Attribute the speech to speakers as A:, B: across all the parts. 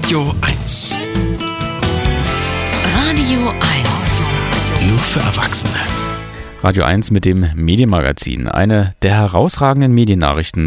A: Radio 1.
B: Radio 1.
A: Nur für Erwachsene.
C: Radio 1 mit dem Medienmagazin. Eine der herausragenden Mediennachrichten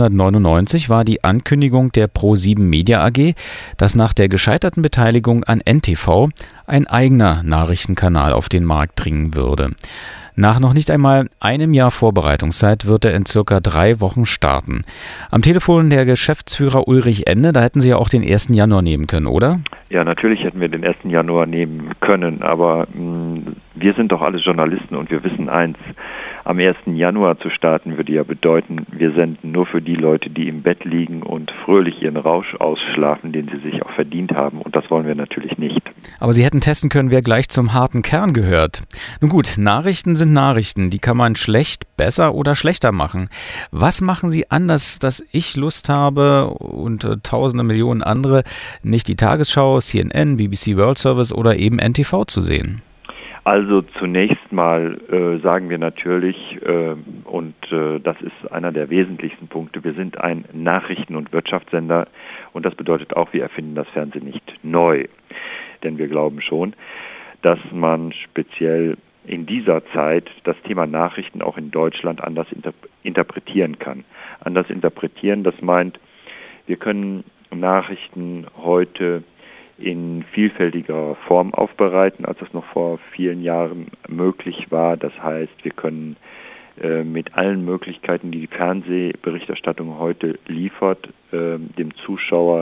C: 1999 war die Ankündigung der Pro7 Media AG, dass nach der gescheiterten Beteiligung an NTV ein eigener Nachrichtenkanal auf den Markt dringen würde. Nach noch nicht einmal einem Jahr Vorbereitungszeit wird er in circa 3 Wochen starten. Am Telefon der Geschäftsführer Ulrich Ende, da hätten Sie ja auch den 1. Januar nehmen können, oder?
D: Ja, natürlich hätten wir den 1. Januar nehmen können, aber wir sind doch alle Journalisten und wir wissen eins, am 1. Januar zu starten würde ja bedeuten, wir senden nur für die Leute, die im Bett liegen und fröhlich ihren Rausch ausschlafen, den sie sich auch verdient haben, und das wollen wir natürlich nicht.
C: Aber Sie hätten testen können, wer gleich zum harten Kern gehört. Nun gut, Nachrichten sind Nachrichten, die kann man schlecht, besser oder schlechter machen. Was machen Sie anders, dass ich Lust habe und tausende Millionen andere, nicht die Tagesschau, CNN, BBC World Service oder eben NTV zu sehen?
D: Also zunächst mal sagen wir natürlich, das ist einer der wesentlichsten Punkte, wir sind ein Nachrichten- und Wirtschaftssender und das bedeutet auch, wir erfinden das Fernsehen nicht neu. Denn wir glauben schon, dass man speziell in dieser Zeit das Thema Nachrichten auch in Deutschland anders interpretieren kann. Anders interpretieren, das meint, wir können Nachrichten heute in vielfältiger Form aufbereiten, als das noch vor vielen Jahren möglich war. Das heißt, wir können mit allen Möglichkeiten, die die Fernsehberichterstattung heute liefert, dem Zuschauer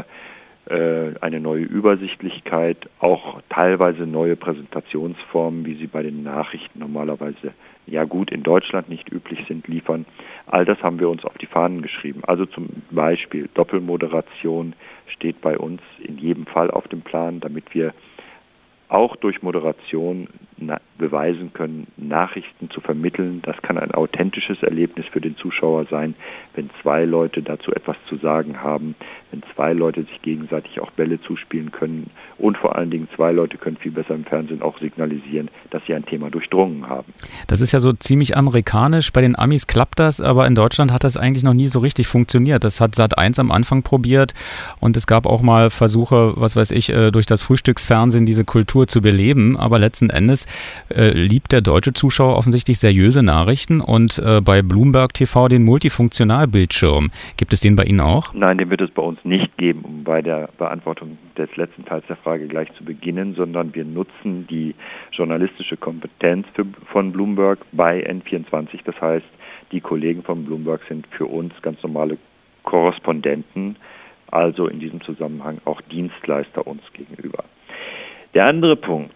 D: eine neue Übersichtlichkeit, auch teilweise neue Präsentationsformen, wie sie bei den Nachrichten normalerweise ja gut in Deutschland nicht üblich sind, liefern. All das haben wir uns auf die Fahnen geschrieben. Also zum Beispiel Doppelmoderation steht bei uns in jedem Fall auf dem Plan, damit wir auch durch Moderation beweisen können, Nachrichten zu vermitteln. Das kann ein authentisches Erlebnis für den Zuschauer sein, wenn 2 Leute dazu etwas zu sagen haben, wenn 2 Leute sich gegenseitig auch Bälle zuspielen können und vor allen Dingen 2 Leute können viel besser im Fernsehen auch signalisieren, dass sie ein Thema durchdrungen haben.
C: Das ist ja so ziemlich amerikanisch. Bei den Amis klappt das, aber in Deutschland hat das eigentlich noch nie so richtig funktioniert. Das hat Sat.1 am Anfang probiert und es gab auch mal Versuche, was weiß ich, durch das Frühstücksfernsehen diese Kultur zu beleben, aber letzten Endes liebt der deutsche Zuschauer offensichtlich seriöse Nachrichten und bei Bloomberg TV den Multifunktionalbildschirm. Gibt es den bei Ihnen auch?
D: Nein, den wird es bei uns nicht geben, um bei der Beantwortung des letzten Teils der Frage gleich zu beginnen, sondern wir nutzen die journalistische Kompetenz von Bloomberg bei N24. Das heißt, die Kollegen von Bloomberg sind für uns ganz normale Korrespondenten, also in diesem Zusammenhang auch Dienstleister uns gegenüber. Der andere Punkt,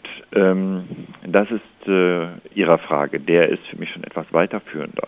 D: das ist Ihrer Frage, der ist für mich schon etwas weiterführender.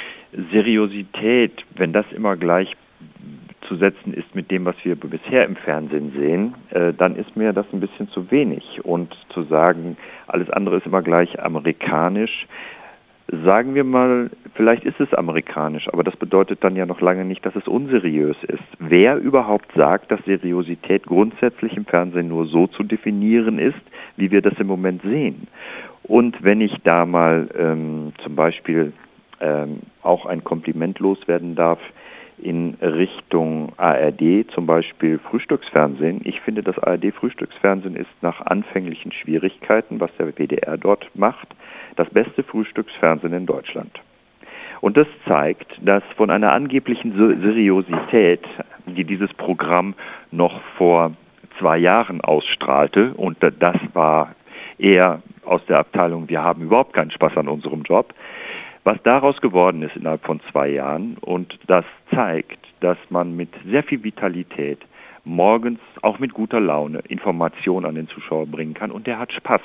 D: Seriosität, wenn das immer gleichzusetzen ist mit dem, was wir bisher im Fernsehen sehen, dann ist mir das ein bisschen zu wenig. Und zu sagen, alles andere ist immer gleich amerikanisch, sagen wir mal, vielleicht ist es amerikanisch, aber das bedeutet dann ja noch lange nicht, dass es unseriös ist. Wer überhaupt sagt, dass Seriosität grundsätzlich im Fernsehen nur so zu definieren ist, wie wir das im Moment sehen? Und wenn ich da mal zum Beispiel auch ein Kompliment loswerden darf in Richtung ARD, zum Beispiel Frühstücksfernsehen. Ich finde, das ARD-Frühstücksfernsehen ist nach anfänglichen Schwierigkeiten, was der WDR dort macht, das beste Frühstücksfernsehen in Deutschland. Und das zeigt, dass von einer angeblichen Seriosität, die dieses Programm noch vor 2 Jahren ausstrahlte, und das war eher aus der Abteilung, wir haben überhaupt keinen Spaß an unserem Job, was daraus geworden ist innerhalb von 2 Jahren, und das zeigt, dass man mit sehr viel Vitalität morgens auch mit guter Laune Informationen an den Zuschauer bringen kann, und der hat Spaß.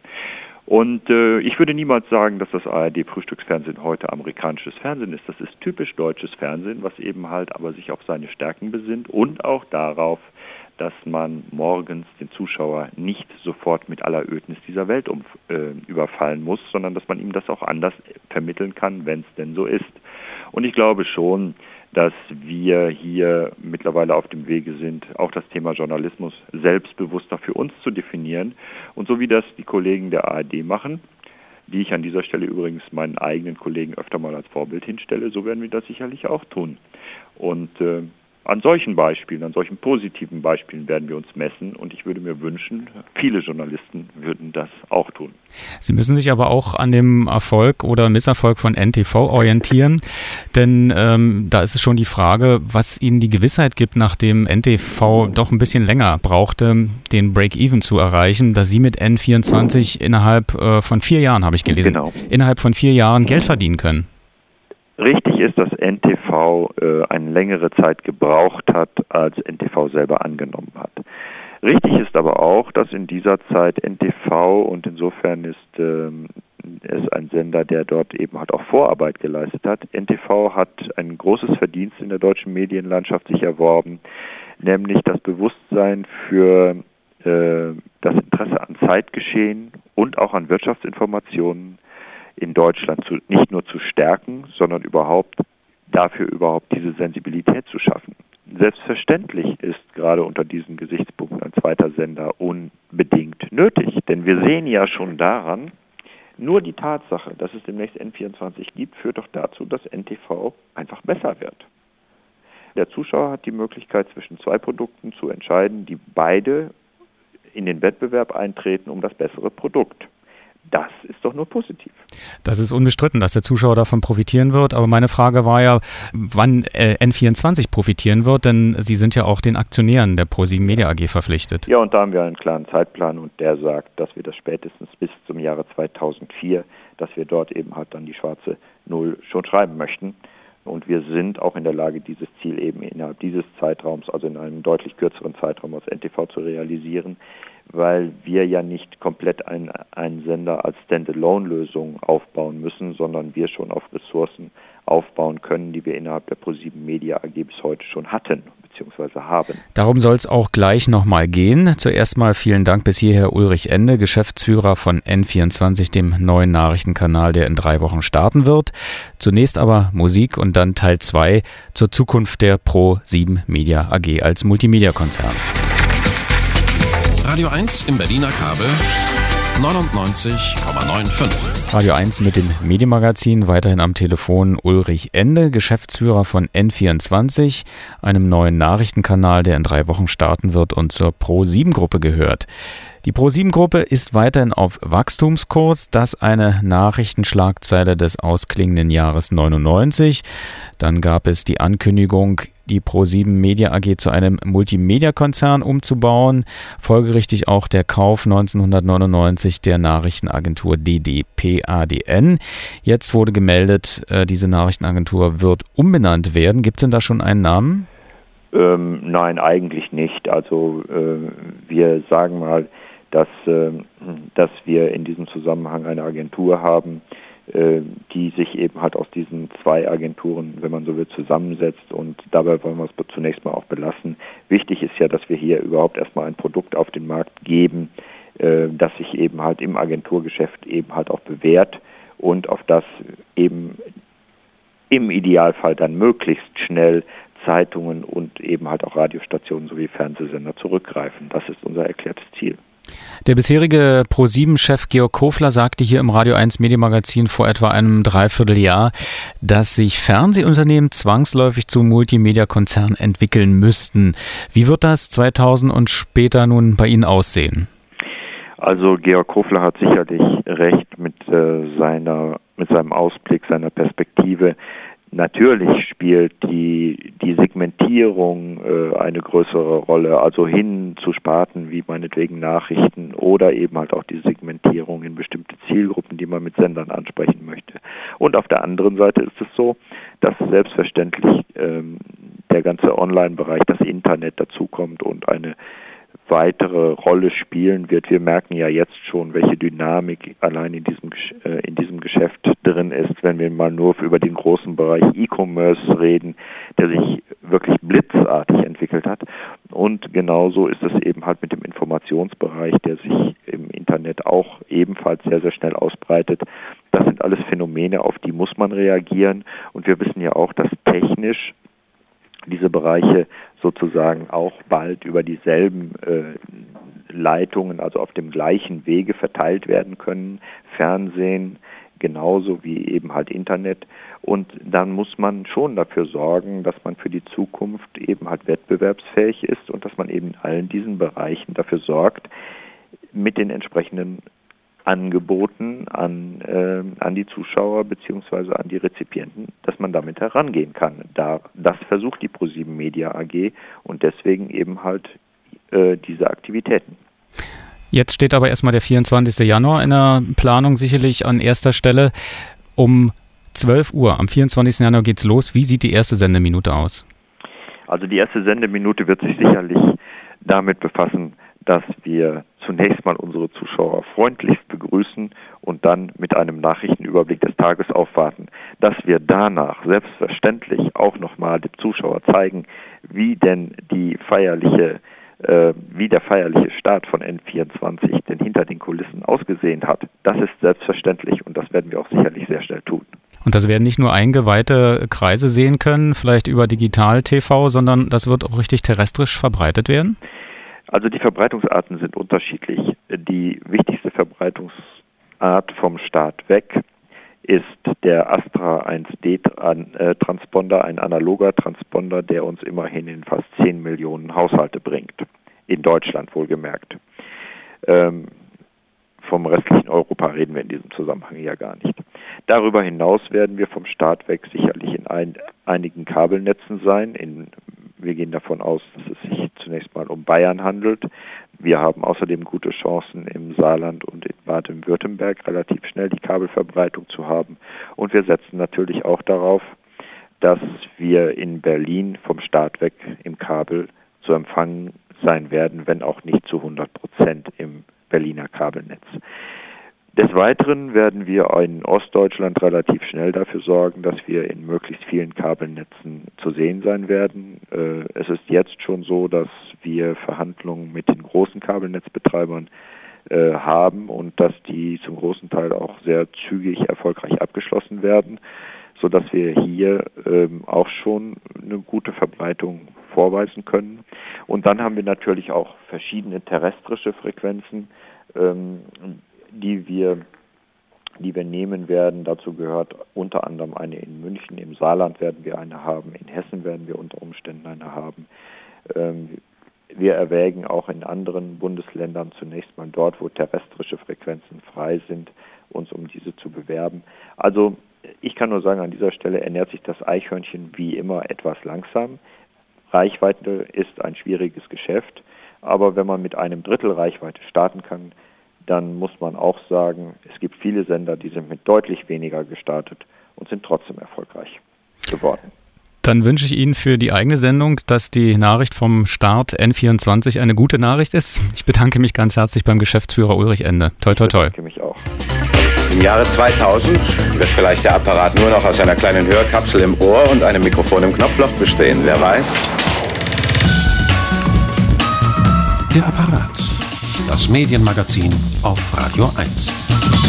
D: Und ich würde niemals sagen, dass das ARD-Frühstücksfernsehen heute amerikanisches Fernsehen ist. Das ist typisch deutsches Fernsehen, was eben halt aber sich auf seine Stärken besinnt und auch darauf, dass man morgens den Zuschauer nicht sofort mit aller Ödnis dieser Welt überfallen muss, sondern dass man ihm das auch anders vermitteln kann, wenn es denn so ist. Und ich glaube schon, dass wir hier mittlerweile auf dem Wege sind, auch das Thema Journalismus selbstbewusster für uns zu definieren. Und so wie das die Kollegen der ARD machen, die ich an dieser Stelle übrigens meinen eigenen Kollegen öfter mal als Vorbild hinstelle, so werden wir das sicherlich auch tun. Und an solchen Beispielen, an solchen positiven Beispielen werden wir uns messen und ich würde mir wünschen, viele Journalisten würden das auch tun.
C: Sie müssen sich aber auch an dem Erfolg oder Misserfolg von NTV orientieren, denn da ist es schon die Frage, was Ihnen die Gewissheit gibt, nachdem NTV doch ein bisschen länger brauchte, den Break-Even zu erreichen, dass Sie mit N24 innerhalb von 4 Jahren, habe ich gelesen, innerhalb von 4 Jahren Geld verdienen können.
D: Richtig ist, dass NTV eine längere Zeit gebraucht hat, als NTV selber angenommen hat. Richtig ist aber auch, dass in dieser Zeit NTV, und insofern ist es ein Sender, der dort eben halt auch Vorarbeit geleistet hat, NTV hat ein großes Verdienst in der deutschen Medienlandschaft sich erworben, nämlich das Bewusstsein für das Interesse an Zeitgeschehen und auch an Wirtschaftsinformationen in Deutschland nicht nur zu stärken, sondern dafür diese Sensibilität zu schaffen. Selbstverständlich ist gerade unter diesen Gesichtspunkten ein zweiter Sender unbedingt nötig, denn wir sehen ja schon daran, nur die Tatsache, dass es demnächst N24 gibt, führt doch dazu, dass NTV einfach besser wird. Der Zuschauer hat die Möglichkeit, zwischen 2 Produkten zu entscheiden, die beide in den Wettbewerb eintreten um das bessere Produkt. Das ist doch nur positiv.
C: Das ist unbestritten, dass der Zuschauer davon profitieren wird. Aber meine Frage war ja, wann N24 profitieren wird, denn Sie sind ja auch den Aktionären der ProSieben Media AG verpflichtet.
D: Ja, und da haben wir einen klaren Zeitplan und der sagt, dass wir das spätestens bis zum Jahre 2004, dass wir dort eben halt dann die schwarze Null schon schreiben möchten. Und wir sind auch in der Lage, dieses Ziel eben innerhalb dieses Zeitraums, also in einem deutlich kürzeren Zeitraum als NTV zu realisieren, weil wir ja nicht komplett einen Sender als Standalone-Lösung aufbauen müssen, sondern wir schon auf Ressourcen aufbauen können, die wir innerhalb der ProSieben Media AG bis heute schon hatten bzw. haben.
C: Darum soll es auch gleich nochmal gehen. Zuerst mal vielen Dank bis hierher Ulrich Ende, Geschäftsführer von N24, dem neuen Nachrichtenkanal, der in 3 Wochen starten wird. Zunächst aber Musik und dann Teil 2 zur Zukunft der ProSieben Media AG als Multimedia-Konzern.
A: Radio 1 im Berliner Kabel 99,95.
C: Radio 1 mit dem Medienmagazin, weiterhin am Telefon Ulrich Ende, Geschäftsführer von N24, einem neuen Nachrichtenkanal, der in 3 Wochen starten wird und zur ProSieben-Gruppe gehört. Die ProSieben-Gruppe ist weiterhin auf Wachstumskurs, das eine Nachrichtenschlagzeile des ausklingenden Jahres 99. Dann gab es die Ankündigung, die ProSieben Media AG zu einem Multimedia-Konzern umzubauen. Folgerichtig auch der Kauf 1999 der Nachrichtenagentur DDPADN. Jetzt wurde gemeldet, diese Nachrichtenagentur wird umbenannt werden. Gibt es denn da schon einen Namen?
D: Nein, eigentlich nicht. Also wir sagen mal, dass wir in diesem Zusammenhang eine Agentur haben, die sich eben halt aus diesen 2 Agenturen, wenn man so will, zusammensetzt, und dabei wollen wir es zunächst mal auch belassen. Wichtig ist ja, dass wir hier überhaupt erstmal ein Produkt auf den Markt geben, das sich eben halt im Agenturgeschäft eben halt auch bewährt und auf das eben im Idealfall dann möglichst schnell Zeitungen und eben halt auch Radiostationen sowie Fernsehsender zurückgreifen. Das ist unser erklärtes Ziel.
C: Der bisherige ProSieben-Chef Georg Kofler sagte hier im Radio 1 Medienmagazin vor etwa einem Dreivierteljahr, dass sich Fernsehunternehmen zwangsläufig zu Multimedia-Konzernen entwickeln müssten. Wie wird das 2000 und später nun bei Ihnen aussehen?
D: Also Georg Kofler hat sicherlich recht mit seinem Ausblick, seiner Perspektive. Natürlich spielt die Segmentierung eine größere Rolle, also hin zu Sparten wie meinetwegen Nachrichten oder eben halt auch die Segmentierung in bestimmte Zielgruppen, die man mit Sendern ansprechen möchte. Und auf der anderen Seite ist es so, dass selbstverständlich der ganze Online-Bereich, das Internet dazukommt und eine weitere Rolle spielen wird. Wir merken ja jetzt schon, welche Dynamik allein in diesem Geschäft drin ist, wenn wir mal nur über den großen Bereich E-Commerce reden, der sich wirklich blitzartig entwickelt hat. Und genauso ist es eben halt mit dem Informationsbereich, der sich im Internet auch ebenfalls sehr, sehr schnell ausbreitet. Das sind alles Phänomene, auf die muss man reagieren. Und wir wissen ja auch, dass technisch diese Bereiche sozusagen auch bald über dieselben Leitungen, also auf dem gleichen Wege verteilt werden können. Fernsehen genauso wie eben halt Internet. Und dann muss man schon dafür sorgen, dass man für die Zukunft eben halt wettbewerbsfähig ist und dass man eben in allen diesen Bereichen dafür sorgt, mit den entsprechenden Angeboten an die Zuschauer bzw. an die Rezipienten, dass man damit herangehen kann. Das versucht die ProSieben Media AG und deswegen eben halt diese Aktivitäten.
C: Jetzt steht aber erstmal der 24. Januar in der Planung sicherlich an erster Stelle. Um 12 Uhr am 24. Januar geht's los. Wie sieht die erste Sendeminute aus? Also die erste Sendeminute wird sich sicherlich damit befassen, dass wir zunächst mal unsere Zuschauer freundlichst begrüßen und dann mit einem Nachrichtenüberblick des Tages aufwarten, dass wir danach selbstverständlich auch nochmal dem Zuschauer zeigen, wie denn der feierliche Start von N24 denn hinter den Kulissen ausgesehen hat. Das ist selbstverständlich und das werden wir auch sicherlich sehr schnell tun. Und das werden nicht nur eingeweihte Kreise sehen können, vielleicht über Digital-TV, sondern das wird auch richtig terrestrisch verbreitet werden? Also die Verbreitungsarten sind unterschiedlich. Die wichtigste Verbreitungsart vom Start weg ist der Astra 1D Transponder, ein analoger Transponder, der uns immerhin in fast 10 Millionen Haushalte bringt. In Deutschland wohlgemerkt. Vom restlichen Europa reden wir in diesem Zusammenhang ja gar nicht. Darüber hinaus werden wir vom Start weg sicherlich in einigen Kabelnetzen sein. Wir gehen davon aus, dass es sich zunächst mal um Bayern handelt. Wir haben außerdem gute Chancen im Saarland und in Baden-Württemberg relativ schnell die Kabelverbreitung zu haben. Und wir setzen natürlich auch darauf, dass wir in Berlin vom Start weg im Kabel zu empfangen sein werden, wenn auch nicht zu 100% im Berliner Kabelnetz. Des Weiteren werden wir in Ostdeutschland relativ schnell dafür sorgen, dass wir in möglichst vielen Kabelnetzen zu sehen sein werden. Es ist jetzt schon so, dass wir Verhandlungen mit den großen Kabelnetzbetreibern haben und dass die zum großen Teil auch sehr zügig erfolgreich abgeschlossen werden, sodass wir hier auch schon eine gute Verbreitung vorweisen können. Und dann haben wir natürlich auch verschiedene terrestrische Frequenzen, die wir nehmen werden. Dazu gehört unter anderem eine in München, im Saarland werden wir eine haben, in Hessen werden wir unter Umständen eine haben. Wir erwägen auch in anderen Bundesländern zunächst mal dort, wo terrestrische Frequenzen frei sind, uns um diese zu bewerben. Also ich kann nur sagen, an dieser Stelle ernährt sich das Eichhörnchen wie immer etwas langsam. Reichweite ist ein schwieriges Geschäft, aber wenn man mit einem Drittel Reichweite starten kann, dann muss man auch sagen, es gibt viele Sender, die sind mit deutlich weniger gestartet und sind trotzdem erfolgreich geworden. Dann wünsche ich Ihnen für die eigene Sendung, dass die Nachricht vom Start N24 eine gute Nachricht ist. Ich bedanke mich ganz herzlich beim Geschäftsführer Ulrich Ende. Toi, toi, toi. Ich bedanke mich auch.
B: Im Jahre 2000 wird vielleicht der Apparat nur noch aus einer kleinen Hörkapsel im Ohr und einem Mikrofon im Knopfloch bestehen. Wer weiß?
A: Der Apparat. Das Medienmagazin auf Radio 1.